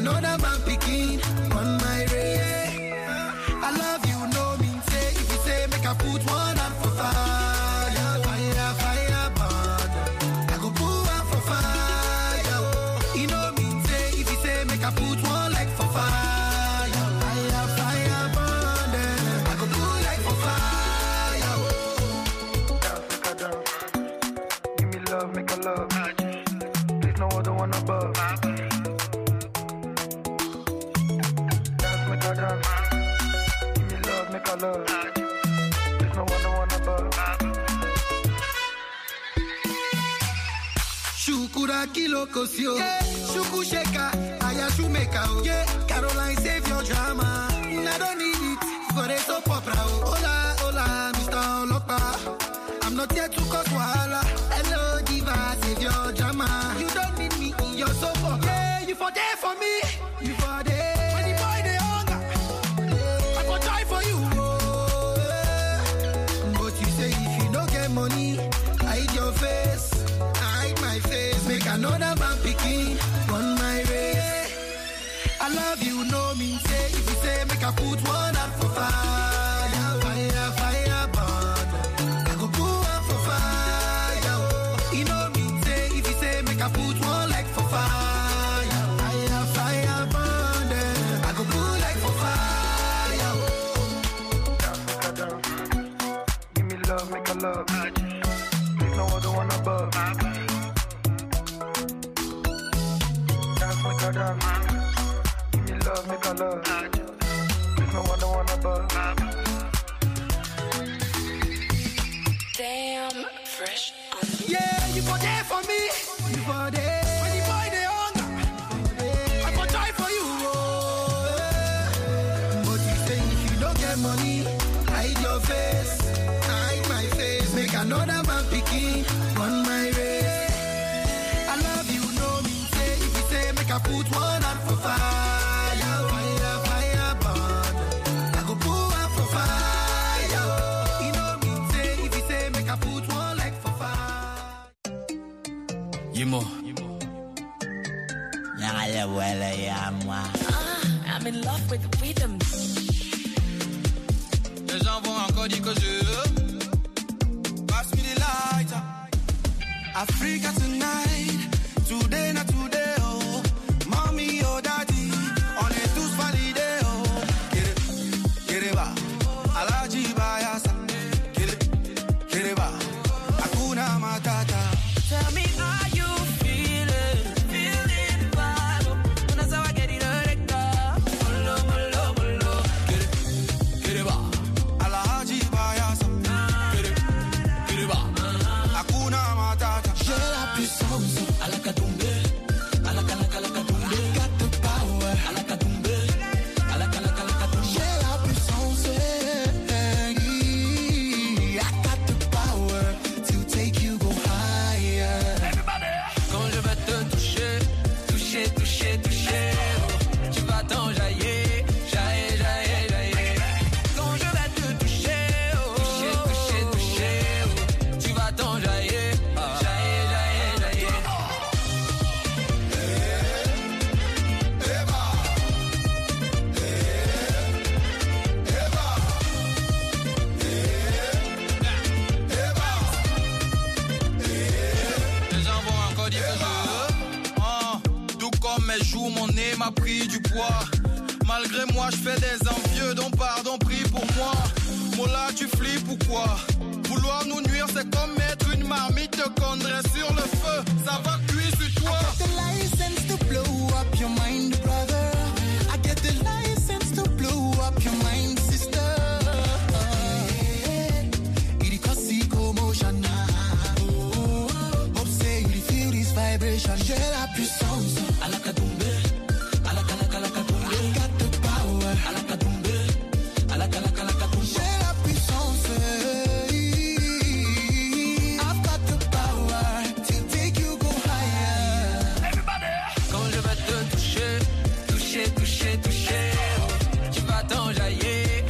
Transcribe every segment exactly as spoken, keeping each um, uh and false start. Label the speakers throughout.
Speaker 1: another man picking on my way. I love you, no mean say. If you say make I put one hand for fire, fire, fire, burn. I go put one for fire. You know mean say. If you say make I put one leg for fire, fire, fire, burn. I go put leg for fire. Dance, make a dance. Give me love, make a love. There's no other one above. Dance, make a dance. Give me love, make a love. There's no other one above. Shukura kilo kosio, yeah. Shuku sheka, aya shumeka, oh. Yeah. Caroline save your drama. I don't need it for the soap opera. Oh. Hola, hola, Mister Olopa. I'm not here to cause wahala. Hello, diva, save your drama. You don't need me in your soap opera. Yeah, you for there for me. You for there. When the boy they hunger, yeah. I go die for you. Oh, yeah. But you say if you don't get money, hide your face. Hide my face. Make another man picking on my way. I love you, no mean say. If you say make I put one out for fire, fire, fire, burn. I go put one for fire. You know mean say. If you say make I put one like for fire, fire, fire, burn. I go put like for fire. Dance, make a dance. Give me love, make a love. There's no other one above. Dance, make a dance. Give me love, make a love. There's no other one above.
Speaker 2: Damn, fresh on the
Speaker 1: Yeah, you for there for me. You for there. When the boy they hunger, I go die for you. Oh, yeah. But you say if you don't get money, hide your face. Hide my face. Make another man picking on my way. I love you, no mean say. If you say make I put one hand for fire, fire, fire, burn. I go put one for fire. You know mean say. If you say make I put one leg for fire.
Speaker 3: Yimo.
Speaker 2: Ah, I'm in love with the rhythms.
Speaker 3: Les gens vont encore dire que je pass me the lighter.
Speaker 4: Africa tonight, today not today, oh. Mommy, oh daddy, on est tous validés, oh. Get it, get it, ba. Alaji Bayasa. Get it, get it, ba. Hakuna Matata.
Speaker 2: Tell me, are you feeling, feeling the vibe? Una sawa get it erecta. Molo, molo, molo.
Speaker 3: Get it, get it, ba.
Speaker 4: Alaji Bayasa.
Speaker 3: Get it, get it, ba.
Speaker 4: Hakuna Matata.
Speaker 3: J'ai la puissance. À la katumbe. À la kalaka la katumbe.
Speaker 4: I got the power.
Speaker 3: À la katumbe. À la kalaka la katumbe.
Speaker 4: J'ai la puissance. I got the power to take you go higher.
Speaker 3: Quand je vais te toucher, toucher, toucher, toucher, oh, tu vas t'enjailler, jailler, jailler, jailler. Quand je vais te toucher, oh, toucher, toucher, toucher, oh, tu vas t'enjailler, jailler, jailler, jailler. Les gens vont encore dire que je ah, tout comme mes joues, mon nez m'a pris du poids. Malgré moi, je fais des envieux, donc pardon, prie pour moi. Mola, tu flippes ou quoi? Vouloir nous nuire, c'est comme mettre une marmite de condré sur le feu. Ça va cuire sur toi.
Speaker 4: I get the license to blow up your mind, brother. I get the license to blow up your mind, sister. It cause commotion. Hope say you feel this vibration. J'ai la puissance.
Speaker 3: À la katumbe, à la kalaka la katumbe.
Speaker 4: I got the power.
Speaker 3: À la katumbe, à la kalaka la katumbe.
Speaker 4: J'ai la puissance. I've got the power to take you go higher.
Speaker 3: Quand je vais te toucher, toucher, toucher, toucher, oh, tu vas t'enjailler,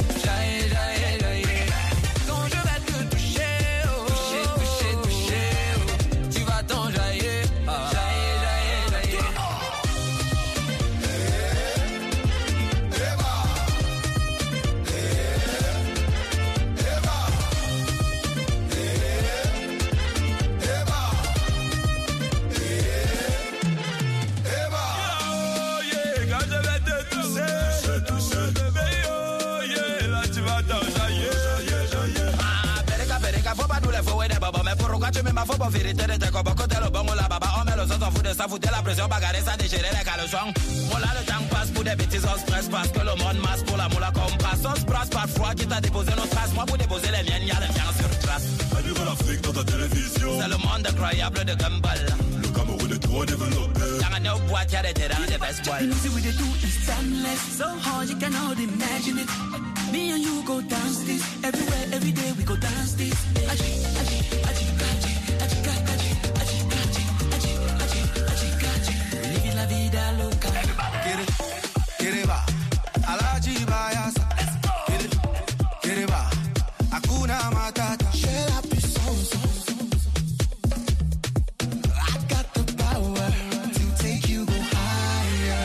Speaker 5: les faux et des babas. Mais pourquoi tu mets ma faute pour vérité de tes copains? Côté le bon ou la baba, on met le sauce, on fout de ça, fout de la pression, bagarrer, ça déchirer les caleçons. Moi là, le temps passe pour des bêtises, on se presse parce que le monde masse pour la moula comme passe. On se brasse parfois qui t'a déposé nos traces. Moi pour déposer les miennes, y'a les miens sur trace.
Speaker 6: Un nouvel Afrique dans ta télévision.
Speaker 5: C'est le monde incroyable de Gumball.
Speaker 6: Le Cameroun est trop développé.
Speaker 5: Y'a un autre boîte, y'a des terrains, des best boys.
Speaker 2: You know, see what they do is timeless. So hard you cannot imagine it. Me and you go dance this. Everywhere, every day we go dance this. Aji, aji, aji, aji, aji, aji, aji, aji, aji, aji, aji, aji. Living la vida loca.
Speaker 4: Quiere, quiere va. Alaji Bayasa. Quiere, quiere va. Hakuna Matata.
Speaker 1: J'ai la puissance. I got the power to take you go higher.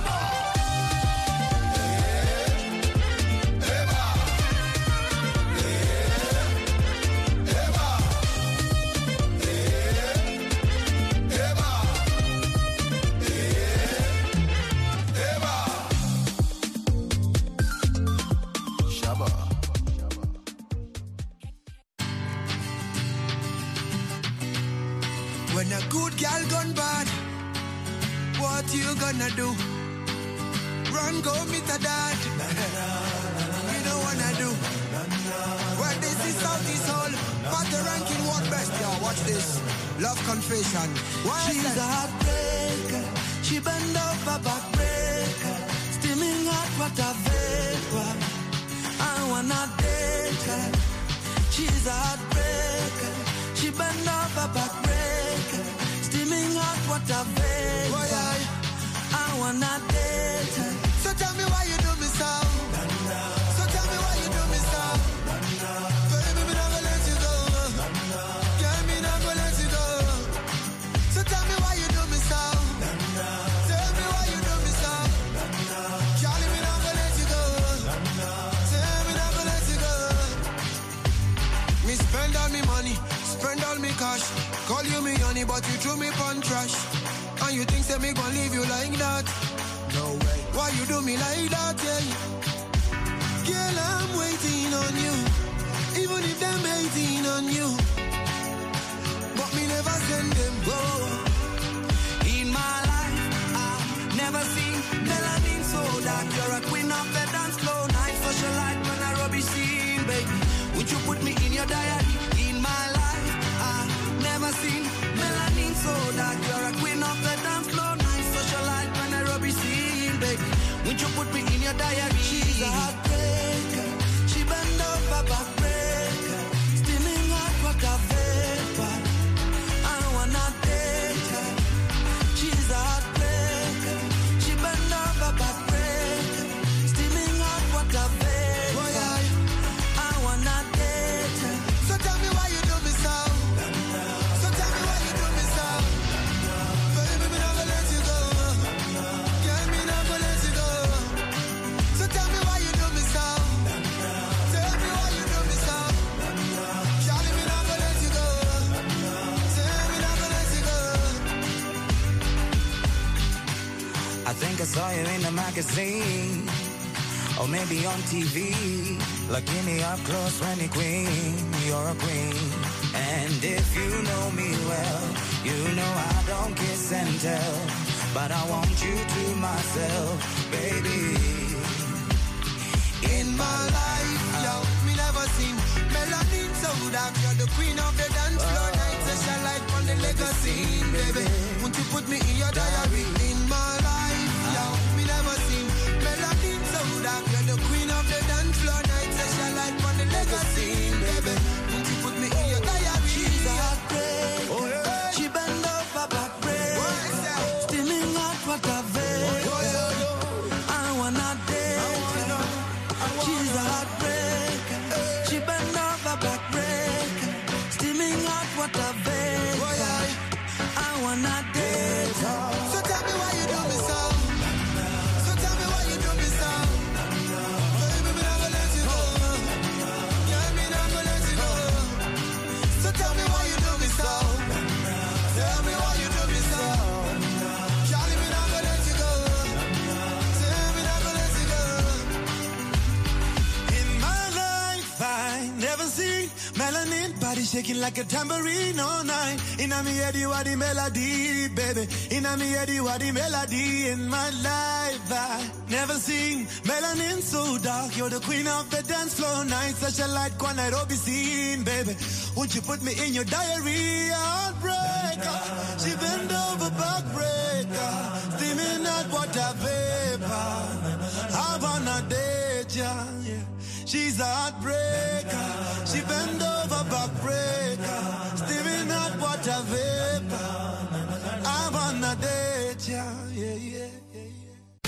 Speaker 4: When a good girl gone bad, what you gonna do? Run, go meet a dad. You don't wanna do. Well, this is Southeast Hall. But the ranking what best, y'all. Watch this. Love confession. Why She's a heartbreaker. She bend over backbreaker. Steaming hot water vapor. I wanna date her. She's a heartbreaker. She bend over backbreaker. Steaming hot water vapor. I wanna date her. So tell me why you do me so. So tell me why you do me so. Baby, me not gonna let you go. Girl, me not gonna let you go. So tell me why you do me so. Tell me why you do me so. Charlie, me not gonna let you go. Tell me not gonna let you go. Me spend all me money, spend all me cash. Call you me honey, but you threw me pon trash. And you think say me gon' leave you like that? No way. Why you do me like that, yeah? Girl, I'm waiting on you. Even if them hating on you. But me never send them go. In my life, I've never seen melanin so dark. You're a queen of the dance floor. Night socialite when I rubbish scene, baby. Would you put me in your diary? In my life, I've never seen melanin so dark. You're a queen of the dance floor. Night socialite when I rubbish scene, baby. Would you put me in your diary? She's a heartbreaker. She bend over backbreaker. Steaming hot water vapor. I wanna date her. She's a heartbreaker. She bend over backbreaker. Steaming hot water vapor. I wanna date her. So tell me why you do me so. So tell me why you do me so. Baby, me not gonna let you go. Girl, me not gonna let you go. So tell me why you do me so. Tell me why you do me so. Charlie, me not gonna let you go. Tell me not gonna let you go.
Speaker 7: I think I saw you in the magazine, or maybe on T V. Looking me up close when you're queen, you're a queen. And if you know me well, you know I don't kiss and tell, but I want you to myself, baby.
Speaker 4: In my life, yo, me never seen melanin so dark. You're the queen of the dance floor. Night session light on the legacy, baby. Won't you put me in your diary? In my life, yo, me never seen melanin so dark. You're the queen of the dance floor. Night session light on the legacy, baby. Won't you put me in your diary? She's a heartbreaker. Oh, yeah. She bend over backbreaker. Steaming hot water vapor. I wanna date her. She's a heartbreaker. She bend over backbreaker. Steaming hot water vapor. I wanna date her. So tell me why you do me so. So tell me why you do me so. Baby, me not gonna let you go. Yeah, me not gonna let you go. So tell me why you do me so. Tell me why you do me so. Charlie, me not gonna let you go. Tell me not gonna let you go.
Speaker 8: In my life, I never seen Melanin body shaking like a tambourine all night. Inna me head you are the melody, baby. Inna me head you are the melody in my life. I never seen melanin so dark. You're the queen of the dance floor night. Such a light one I'd be seen, baby. Won't you put me in your diary? Heartbreaker. She bend over backbreaker. Steaming hot water vapor. I wanna date ya, yeah. She's a heartbreaker. She bend over backbreaker. Steaming hot water vapor. I wanna date ya, yeah, yeah, yeah, yeah.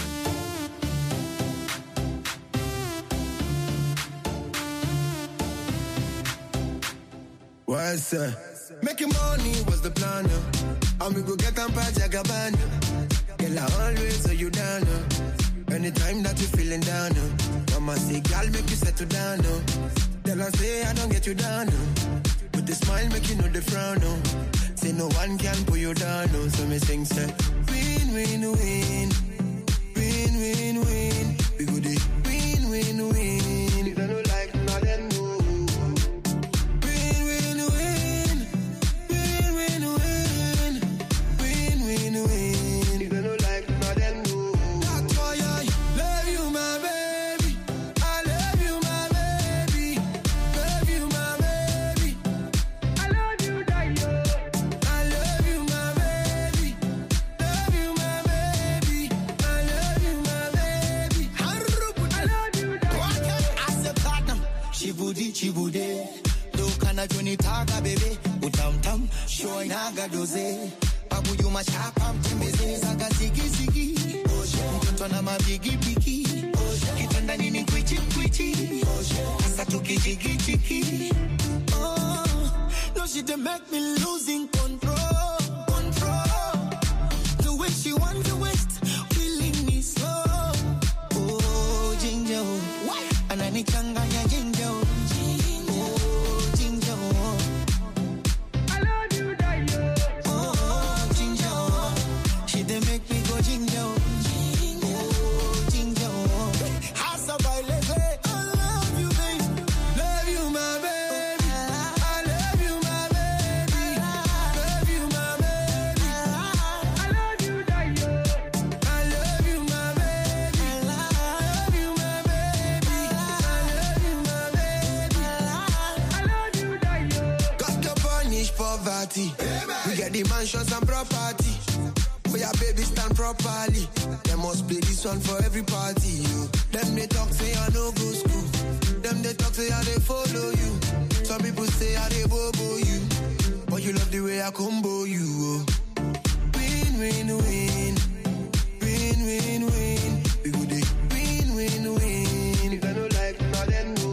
Speaker 9: What's up? Making money was the plan, uh. And we go get them by Jagaban. Girl, I always hold you down, uh. Anytime that you feeling down, uh. Mama say, girl, make you settle down, uh. Tell her say, I don't get you down, uh. With the smile, make you know the frown, uh. Say no one can pull you down, uh. So me sing, say, win, win, win. Win, win, win. We go the win, win, win. If I don't like nothing, no.
Speaker 8: Chibude, do kana joni taga bebe, utam tam, shoy naga doze, babu yuma chapam tembeze, zaga zigi zigi, mtoto na mabigi bigi, kitanda nini kwichi kwichi, asa tuki jigi jigi. Oh, no she dey make me losing control, control. The way she want to waste, feeling me so. Oh, ginger, anani changanya ginger. We get the mansions and property. For your baby stand properly. They must play this one for every party. You. Them they talk say I no go school. Them they talk say I they follow you. Some people say I they bobo you. But you love the way I combo you. Oh. Win, win, win. Win, win, win. We go the win, win, win. If I don't like nothing, no.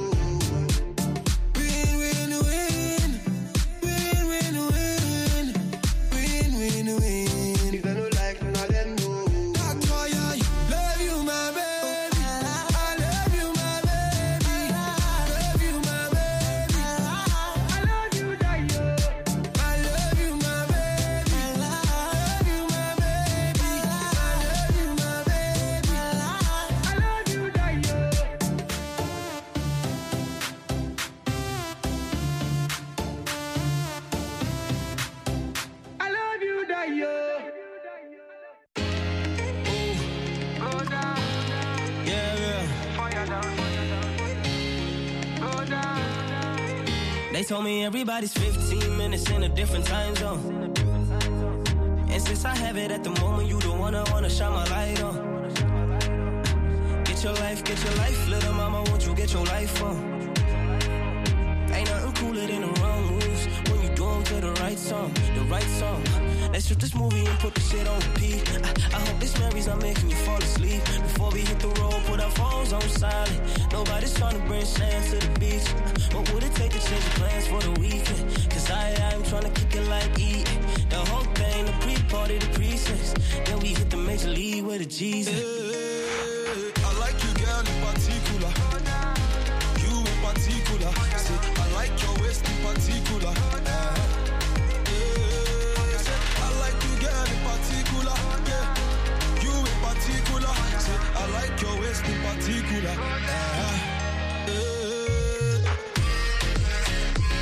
Speaker 10: They told me everybody's fifteen minutes in a different time zone. And since I have it at the moment, you the one I wanna shine my light on. Get your life, get your life, little mama, won't you get your life on? Ain't nothing cooler than the wrong moves when you do them to the right song, the right song. Let's shoot this movie and put the shit on repeat. I, I hope this memory's not making you fall asleep. Before we hit the road, put our phones on silent. Nobody's trying to bring sand to the beach. What would it take to change the plans for the weekend? Cause I, I'm trying to kick it like E. The whole thing, the pre-party, the pre-sex. Then we hit the major league with a G's.
Speaker 3: Hey, I like you, girl, in particular. You in particular. Say, I like your waist in particular. Uh, I like your waist in particular. Uh, uh.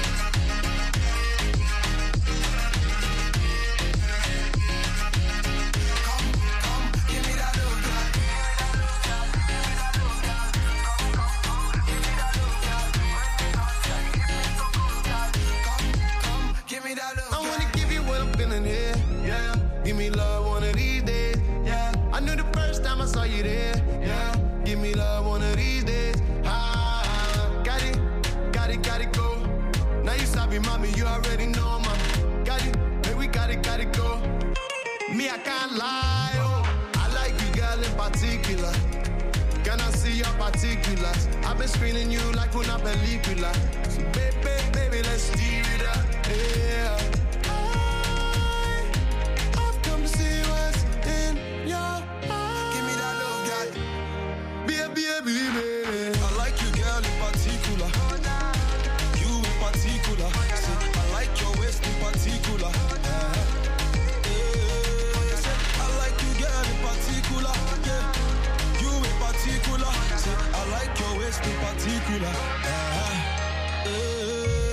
Speaker 11: mommy, you already know, man. Got it, hey, we got it, got it, go. Me, I can't lie, oh. I like you, girl, in particular. Can I see your particulars? I've been screening you like una película. So baby, baby, let's steer it up, yeah. I, I've come to see what's in your eyes. Give me that love, girl. Baby, baby, baby.
Speaker 4: I like you, girl, in particular. You in particular. See, I like your waist in particular. Uh, yeah. I like you, girl, in particular. Yeah. You in particular. See, I like your waist in particular. Uh, yeah.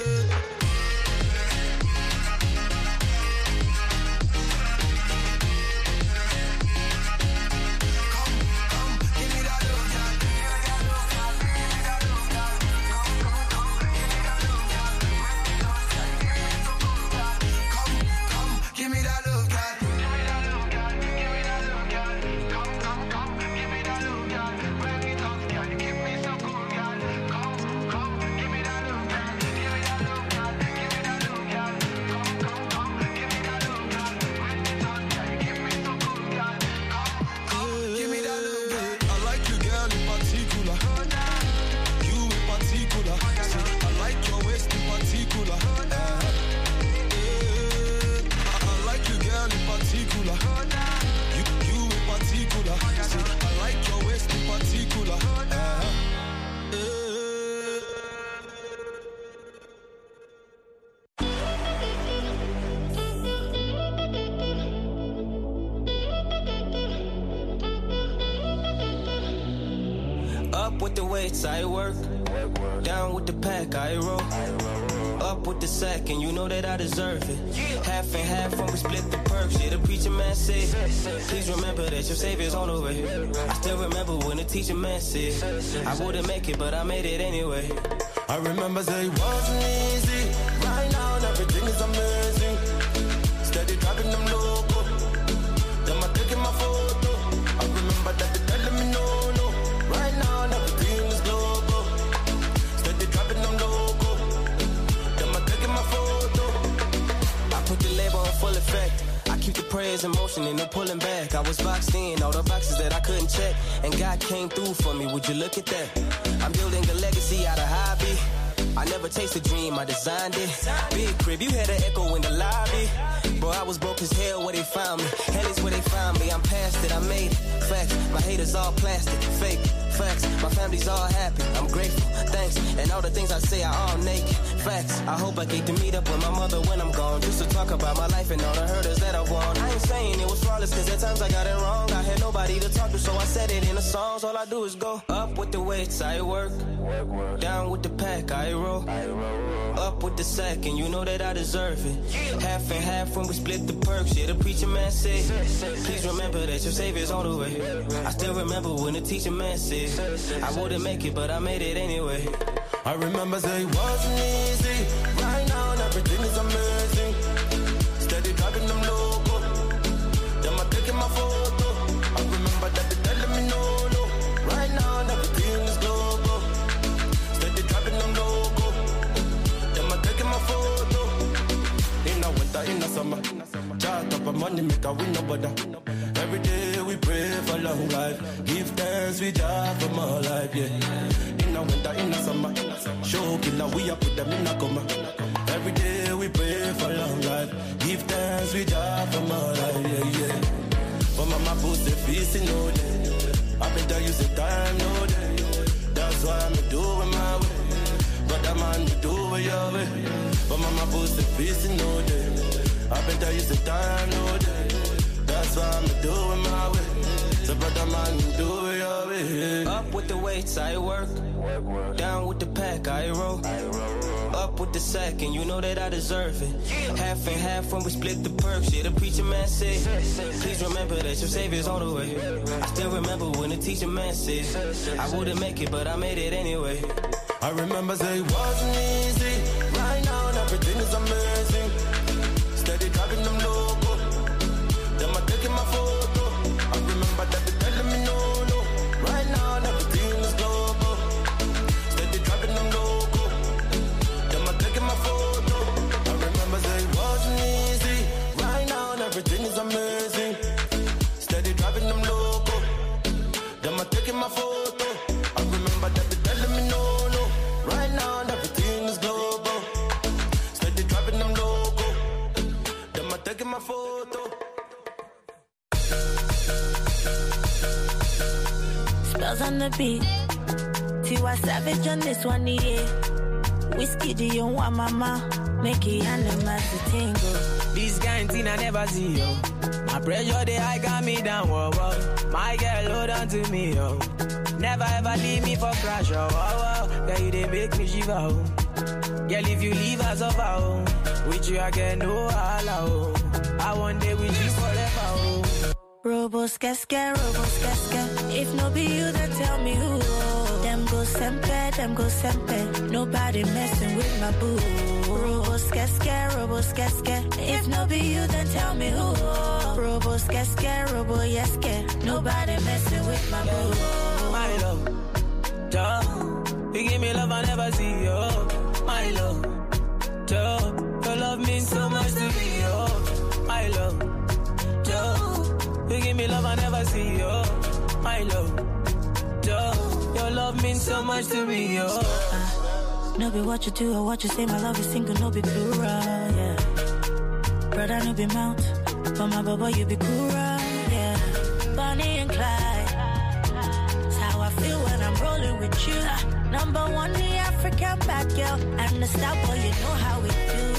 Speaker 10: I work, down with the pack, I roll. Up with the sack, and you know that I deserve it. Half and half when we split the perks. Yeah, the preacher man said, please remember that your savior's on the way. I still remember when the teacher man said, I wouldn't make it, but I made it anyway.
Speaker 8: I remember say it wasn't easy. Right now, everything is amazing. Steady dropping them loco. Them I taking my photo. I remember that they telling me no, no. Right now, everything is global. Steady dropping them loco. Them I taking my photo.
Speaker 10: I put the label on full effect. I keep the prayers in motion and no pulling back. I was boxed in, all the boxes that I couldn't check. And God came through for me, would you look at that? I'm building a legacy out of hobby. I never chased a dream, I designed it. Big crib, you had an echo in the lobby. Bro, I was broke as hell where they found me. Hell is where they found me, I'm past it, I made it. Facts, my haters all plastic, fake. Facts, my family's all happy, I'm grateful, thanks. And all the things I say are all naked. Facts, I hope I get to meet up with my mother when I'm gone. Just to talk about my life and all the hurdles that I won. I ain't saying it was flawless, cause at times I got it wrong. I had nobody to talk to, so I said it in the songs. All I do is go up with the weights, I work. Down with the pack, I roll. Up with the sack, and you know that I deserve it. Half and half when we split the perks. Yeah, the preacher man said, please remember that your savior's on the way. I still remember when the teacher man said, I wouldn't make it, but I made it anyway.
Speaker 8: I remember say it wasn't easy. Right now, everything is amazing. Steady dropping them loco. Them I taking my photo. I remember that they telling me no, no. Right now, everything is global. Steady dropping them loco. Them I taking my photo. In the winter, in the summer. Chart up a money, make a win no bother. Every day we pray for long life. Give thanks we job for more life, yeah. In the winter, in the summer. Show killer, we up with them in the coma. Every day we pray for long life. Give thanks we job for more life, yeah, yeah. But mama put the feast in no day. I better use the time, no day. That's why I'm doing my way. Brother man, you do it your way. But mama put the feast in no day. I better use the time, no day. That's why I'm doing my way. So brother man, do it your way.
Speaker 10: Up with the weights, I work. Down with the pack, I roll. Up with the sack, and you know that I deserve it. Half and half when we split the perks. Yeah, the preacher man said, please remember that your savior's on the way. I still remember when the teacher man said, I wouldn't make it, but I made it anyway.
Speaker 8: I remember say it wasn't easy. Right now, everything is amazing. Steady dropping them loco. Them I taking my photo. I remember that they telling me no, no. Right now, everything is global. Steady dropping them loco. Them I taking my photo.
Speaker 12: my photo.
Speaker 13: Spells on the beat. Tiwa Savage on this one, yeah. Whiskey, do you want mama? Make it animals to tingle.
Speaker 12: This kind thing I never see, yo. My pressure, the high got me down, whoa, whoa. My girl, hold on to me, yo. Never ever leave me for crash, oh, oh, oh. Girl, you they make me shiver, oh. Girl, if you leave us over, oh. With you, I get no holla, oh. I one day with you forever, oh.
Speaker 13: Robos, casca, robos, casca. If no be you, then tell me who. Them go sempe, them go sempe. Nobody messing with my boo. Robos, casca, robos, casca. If no be you, then tell me who. Robos, casca, robo, yeske. Nobody messing with my boo.
Speaker 12: My love, duh. You give me love I never see, yo. My love, duh. Your love means so much to me, yo. My love, duh. You give me love I never see, yo. My love, duh. Your love means so much to me, yo.
Speaker 13: Uh, no be what you do or what you say, my love is single, no be plural, yeah. Brother, no be mount, but my baba, you be cool, yeah. Bonnie and Clyde, that's how I feel when I'm rolling with you. Uh, number one, the African bad girl, and the star boy, you know how we do.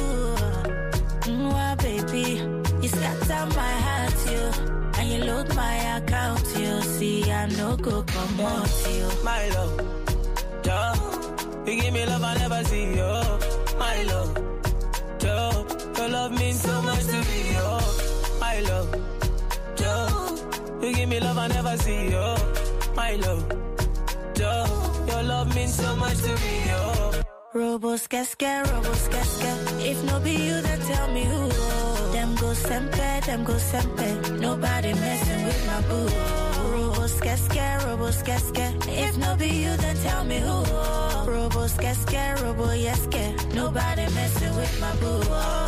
Speaker 13: Mwah, baby, you scatter my heart, you. And you load my account, you see, I no go come out, you.
Speaker 12: My love, duh. You give me love I never see, yo. My love, duh. Your love means so much to me, yo. My love, duh. You give me love I never see, yo. My love, duh. Your love means so much to me, yo.
Speaker 13: Robos, casca, robos, casca. If no be you, then tell me who. Them go sempe, them go sempe. Nobody messing with my boo. Robos, casca, robos, casca. If no be you, then tell me who. Robos, casca, robo, yeske. Nobody messing with my boo.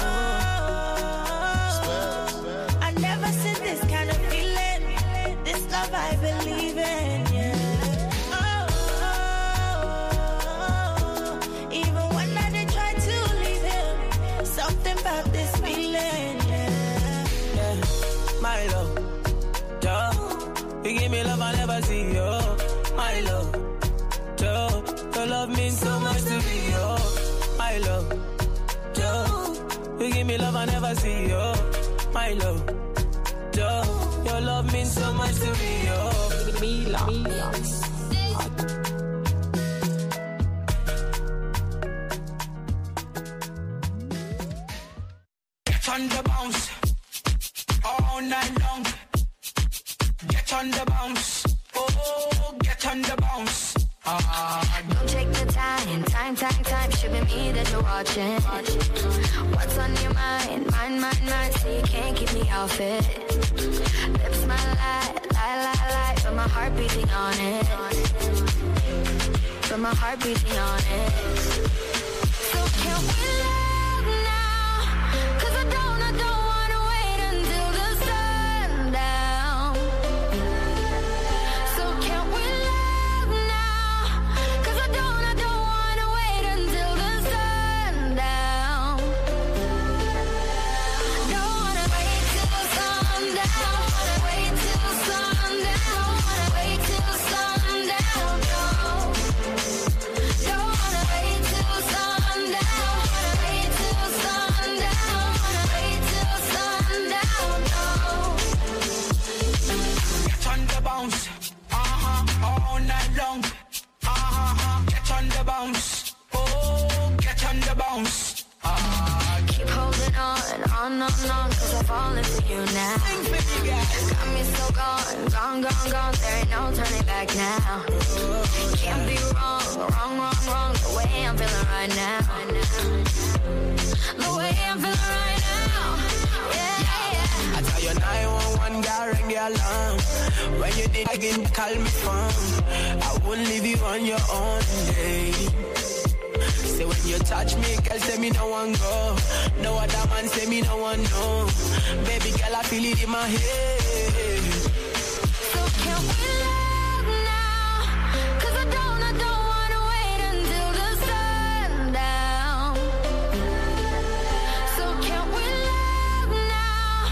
Speaker 13: I never seen this kind of feeling. This love I believe in, yeah. About this feeling, yeah.
Speaker 12: Yeah, my love, duh. You give me love I never see, yo. My love, duh. Your love means so much to me, yo. My love, duh. You give me love I never see, yo. My love, duh. Your love means so much to me, yo. Me love, me love.
Speaker 2: On the bounce, all night long. Get on the bounce, oh, get on the bounce. Ah,
Speaker 14: don't take the time, time, time, time. Should be me that you're watching. What's on your mind, mind, mind, mind? So you can't keep me off it. Lips my lie, lie, lie, lie. But my heart beating on it. But my heart beating on it. So can we love now? Cause I don't, I don't wanna wait until the sundown. So can we love now? Cause I don't, I don't wanna wait until the sundown. Don't wanna wait till sundown. Wanna wait till sundown. Wanna wait till sundown. No. Don't wanna wait till sundown. Wanna wait till sundown. Wanna wait till sundown. No.
Speaker 2: get on the bounce, uh-huh, all night long. Uh-huh, get on the bounce, oh, get on the bounce. Uh,
Speaker 14: Keep holding on, on, on, on, cause I'm falling for you now. Got me so gone, gone, gone, gone. There ain't no turning back now. Can't be wrong, wrong, wrong, wrong. The way I'm feeling right now. The way I'm feeling right now. Yeah, yeah.
Speaker 12: I tell you nine one one, girl, ring the alarm. When you did again, call me phone. I wouldn't leave you on your own day. Say when you touch me, girl, say me no one go. No other man say me no one know. Baby girl, I feel it in my head.
Speaker 14: So can we love now? Cause I don't, I don't wanna wait until the sundown. So can we love now?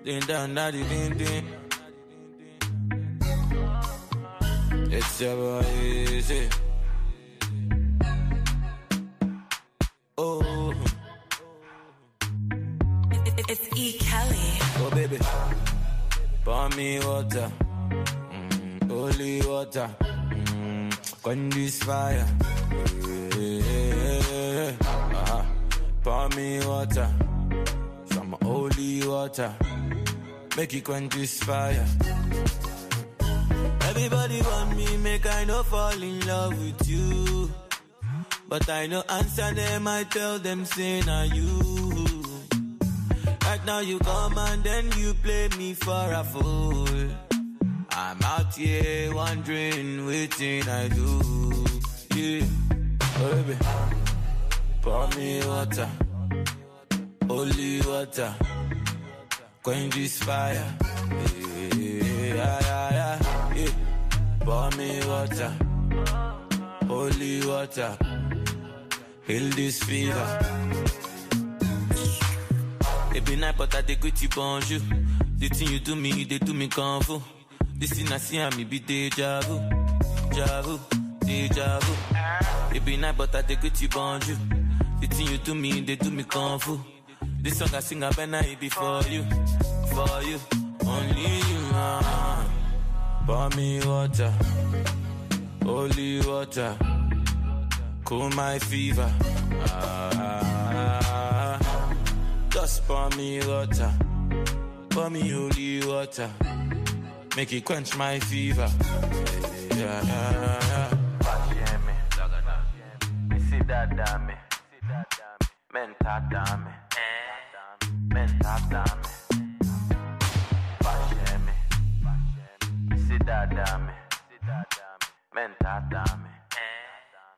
Speaker 15: Ding dong, daddy, ding ding. It's your boy, easy. Oh.
Speaker 2: It's E. Kelly.
Speaker 15: Oh, baby. Pour me water. Mm, holy water. Mm, quench this fire. Yeah, yeah, yeah. Uh-huh. Pour me water. Some holy water. Make it quench this fire. Everybody want me, make I no fall in love with you. But I no answer them, I tell them, say, now you. Right now you come and then you play me for a fool. I'm out here wondering waiting I do. Yeah, oh, baby, pour me water, holy water, quench this fire. Yeah, yeah, yeah, yeah. Pour me water, holy water, heal this fever. It be night, but I take with you, bonjour. The thing you do me, they do me kung fu. This thing I see, I me be deja vu, deja vu, deja vu. It be night, but I take with you, bonjour. The thing you do me, they do me kung fu. This song I sing, I better it be for you, for you, only you. Uh. Pour me water, holy water, cool my fever. Ah. Just pour me water, pour me holy water, make it quench my fever. Yeah, yeah, yeah. Me see that dame, menta dame, menta dame. Me see that dame, menta dame.